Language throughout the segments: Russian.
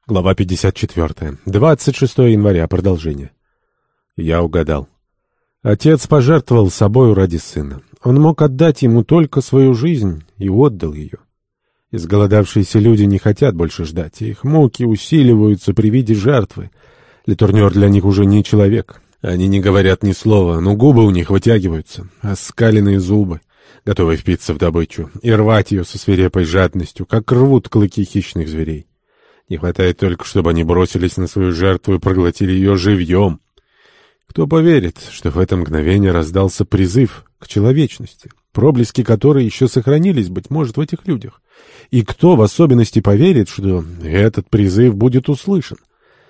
Глава 54. 26 января. Продолжение. Я угадал. Отец пожертвовал собою ради сына. Он мог отдать ему только свою жизнь и отдал ее. Изголодавшиеся люди не хотят больше ждать, и их муки усиливаются при виде жертвы. Летурнер для них уже не человек. Они не говорят ни слова, но губы у них вытягиваются, оскаленные зубы, готовые впиться в добычу и рвать ее со свирепой жадностью, как рвут клыки хищных зверей. Не хватает только, чтобы они бросились на свою жертву и проглотили ее живьем. Кто поверит, что в это мгновение раздался призыв к человечности, проблески которой еще сохранились, быть может, в этих людях? И кто в особенности поверит, что этот призыв будет услышан?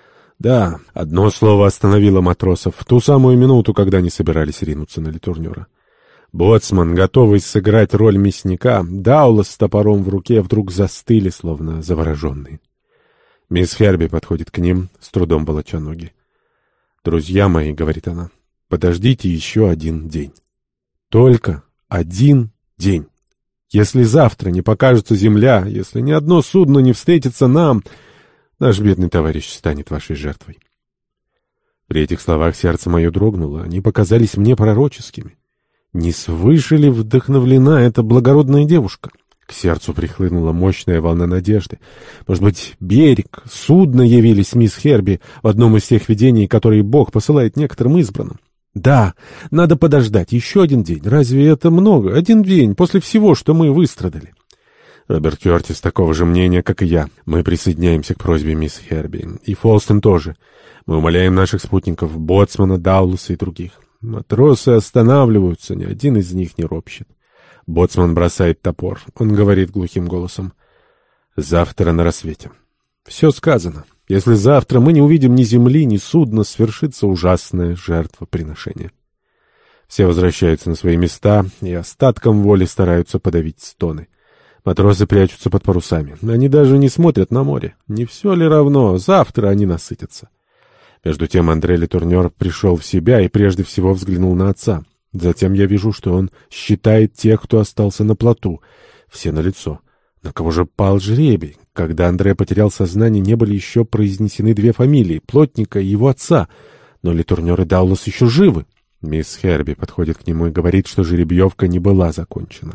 Да, одно слово остановило матросов в ту самую минуту, когда они собирались ринуться на Летурнера. Боцман, готовый сыграть роль мясника, Даулас с топором в руке вдруг застыли, словно завороженные. Мисс Херби подходит к ним, с трудом волоча ноги. «Друзья мои», — говорит она, — «подождите еще один день. Только один день. Если завтра не покажется земля, если ни одно судно не встретится нам, наш бедный товарищ станет вашей жертвой». При этих словах сердце мое дрогнуло, они показались мне пророческими. Не свыше ли вдохновлена эта благородная девушка? К сердцу прихлынула мощная волна надежды. Может быть, берег, судно явились мисс Херби в одном из тех видений, которые Бог посылает некоторым избранным. Да, надо подождать еще один день. Разве это много? Один день после всего, что мы выстрадали. Роберт Кертис такого же мнения, как и я. Мы присоединяемся к просьбе мисс Херби. И Фолстон тоже. Мы умоляем наших спутников, боцмана, Дауласа и других. Матросы останавливаются, ни один из них не ропщет. Боцман бросает топор. Он говорит глухим голосом: «Завтра на рассвете». Все сказано. Если завтра мы не увидим ни земли, ни судна, свершится ужасное жертвоприношение. Все возвращаются на свои места и остатком воли стараются подавить стоны. Матросы прячутся под парусами. Они даже не смотрят на море. Не все ли равно? Завтра они насытятся. Между тем Андре Летурнер пришел в себя и прежде всего взглянул на отца. Затем я вижу, что он считает тех, кто остался на плоту. Все налицо. На кого же пал жребий? Когда Андре потерял сознание, не были еще произнесены две фамилии — плотника и его отца. Но Летурнер и Даулас еще живы. Мисс Херби подходит к нему и говорит, что жеребьевка не была закончена.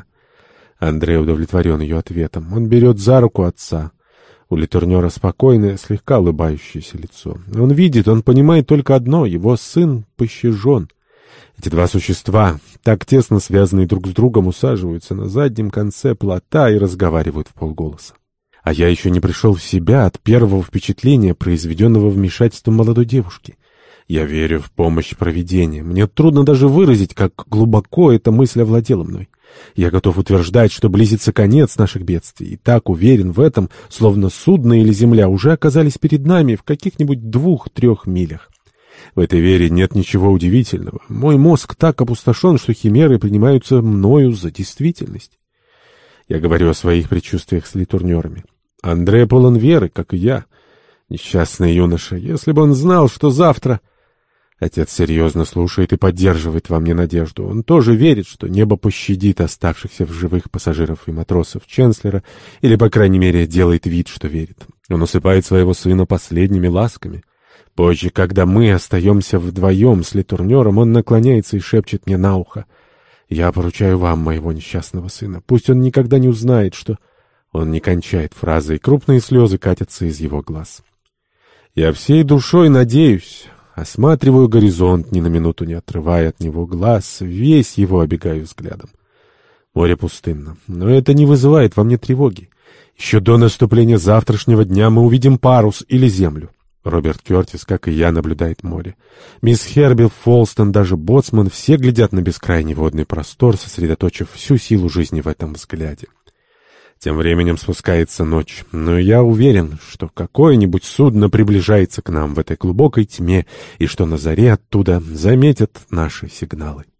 Андре удовлетворен ее ответом. Он берет за руку отца. У Летурнера спокойное, слегка улыбающееся лицо. Он видит, он понимает только одно — его сын пощажен. Эти два существа, так тесно связанные друг с другом, усаживаются на заднем конце плота и разговаривают вполголоса. А я еще не пришел в себя от первого впечатления, произведенного вмешательством молодой девушки. Я верю в помощь провидения. Мне трудно даже выразить, как глубоко эта мысль овладела мной. Я готов утверждать, что близится конец наших бедствий, и так уверен в этом, словно судно или земля уже оказались перед нами в каких-нибудь 2-3 милях. В этой вере нет ничего удивительного. Мой мозг так опустошен, что химеры принимаются мною за действительность. Я говорю о своих предчувствиях с летурнерами. Андре полон веры, как и я. Несчастный юноша, если бы он знал, что завтра... Отец серьезно слушает и поддерживает во мне надежду. Он тоже верит, что небо пощадит оставшихся в живых пассажиров и матросов Ченслера, или, по крайней мере, делает вид, что верит. Он усыпает своего сына последними ласками. Позже, когда мы остаемся вдвоем с Летурнером, он наклоняется и шепчет мне на ухо: «Я поручаю вам моего несчастного сына. Пусть он никогда не узнает, что...» Он не кончает фразы, и крупные слезы катятся из его глаз. Я всей душой надеюсь, осматриваю горизонт, ни на минуту не отрывая от него глаз, весь его обегаю взглядом. Море пустынно, но это не вызывает во мне тревоги. Еще до наступления завтрашнего дня мы увидим парус или землю. Роберт Кертис, как и я, наблюдает море. Мисс Херби, Фолстон, даже боцман — все глядят на бескрайний водный простор, сосредоточив всю силу жизни в этом взгляде. Тем временем спускается ночь, но я уверен, что какое-нибудь судно приближается к нам в этой глубокой тьме и что на заре оттуда заметят наши сигналы.